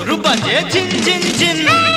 ঘুঙরু বাজে ঝিন ঝিন ঝিন।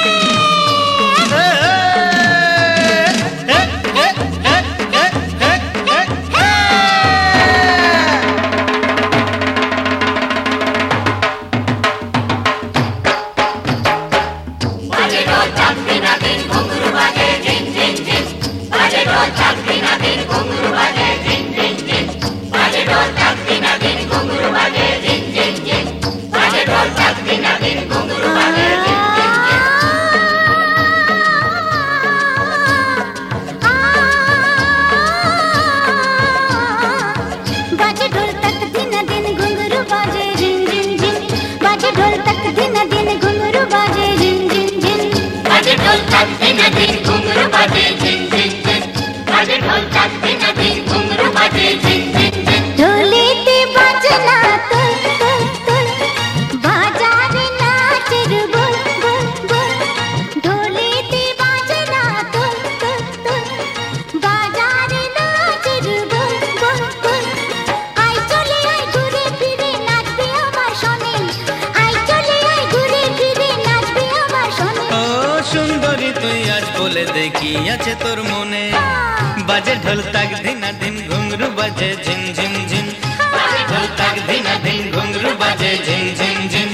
দেখি আছে তোর মনে বাজে ঢোল তাক দিনা দিন ঘুঙরু বাজে ঝিন ঝিন ঝিন। বাজে ঢোল তাক দিনা দিন ঘুঙরু বাজে ঝিন ঝিন ঝিন।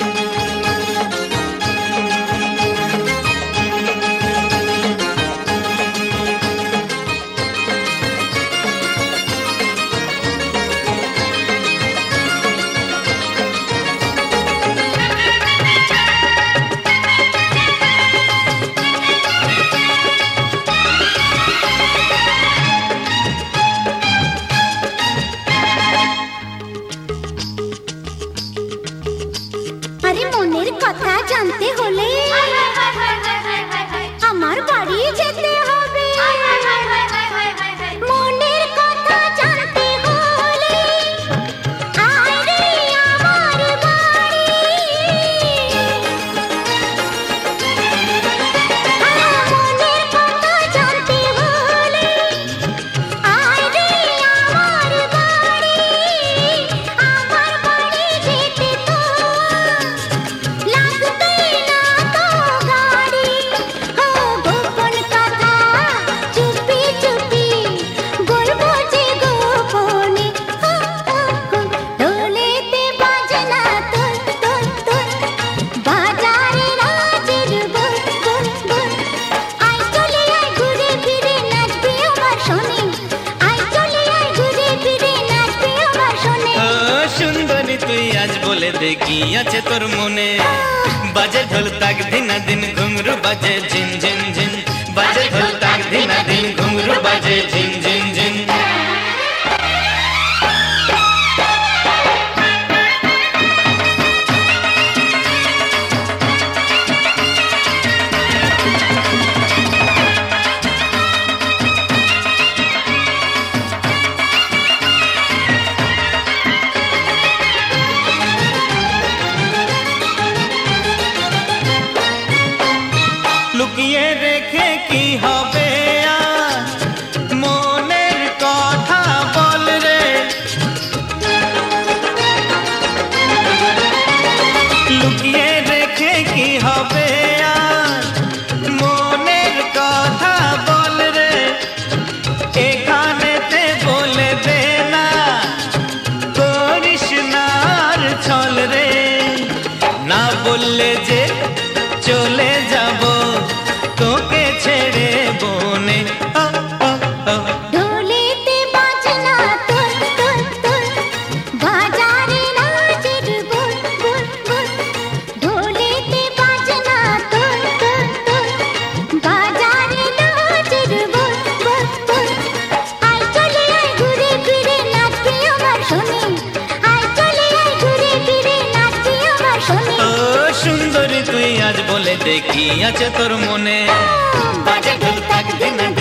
আরে মনের কথা জানতে হলে আমার বাড়ি যেতে হবে। মনের কথা জানতে হলে আয় রে আমার বাড়ি। মনের কথা জানতে হলে আয় রে আমার বাড়ি। আমার বাড়ি যেতে তো বলে দেখি আছে তোর মনে বাজে ঢোল তাক দিনা দিন ঘুঙরু বাজে ঝিন ঝিন ঝিন। বাজে ঢোল তাক দিনা দিন ঘুঙরু বাজে ঝিন ঝিন ঝিন। লুকিয়ে রেখে কি হবে আর মনের কথা বল রে। লুকিয়ে রেখে কি হবে আর মনের কথা বল রে। এখানেতে বলে দে না করিস না আর ছল রে। না বললে যে চলে যাব তোকে ছেড়ে বনে। ঢোলেতে বাজনা তোর তোর তোর বাজারে নাচের বল বল বল। ঢোলেতে বাজনা তোর তোর তোর বাজারে নাচের বল বল বল। আয় চলে আয় ঘুরে ফিরে নাচবি আমার শোনে। আয় চলে আয় ঘুরে ফিরে নাচবি আমার শোনে। ও সুন্দরী তুই আজ বলে দেখি আছে তোর মনে বাজে ঢোল তাক দিনা